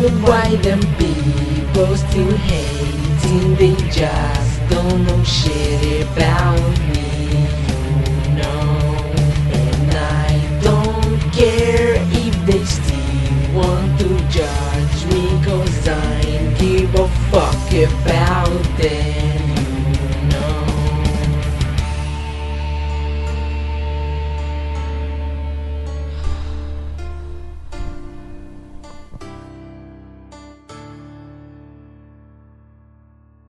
why them people still hating. They just don't know shit about me, no. And I don't care if they still want to judge me, 'cause I ain't give a fuck about them.